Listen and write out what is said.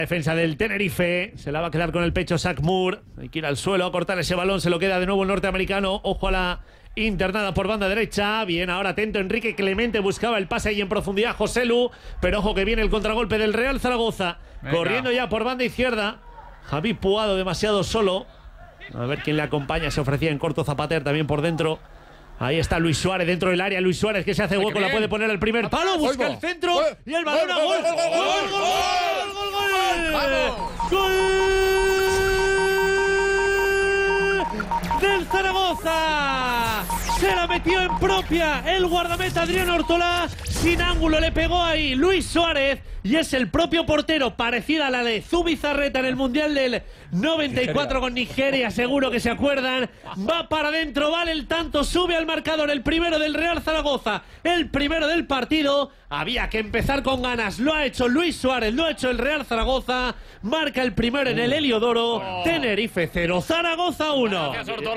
Defensa del Tenerife, se la va a quedar con el pecho Zach Moore. Hay que ir al suelo a cortar ese balón, se lo queda de nuevo el norteamericano. Ojo a la internada por banda derecha. Bien, ahora atento Enrique Clemente, buscaba el pase ahí en profundidad Joselu, pero ojo que viene el contragolpe del Real Zaragoza. Venga. Corriendo ya por banda izquierda. Javi Puado demasiado solo. A ver quién le acompaña, se ofrecía en corto Zapater también por dentro. Ahí está Luis Suárez dentro del área. Luis Suárez que se hace hueco, la puede poner al primer palo, busca el centro y el balón a gol. ¡Gol del Zaragoza! Se la metió en propia el guardameta Adrián Ortolá. Sin ángulo le pegó ahí Luis Suárez. Y es el propio portero, parecida a la de Zubizarreta en el Mundial del 94 con Nigeria, seguro que se acuerdan. Va para adentro, vale el tanto, sube al marcador el primero del Real Zaragoza, el primero del partido. Había que empezar con ganas, lo ha hecho Luis Suárez, lo ha hecho el Real Zaragoza. Marca el primero en el Heliodoro. Tenerife 0, Zaragoza 1.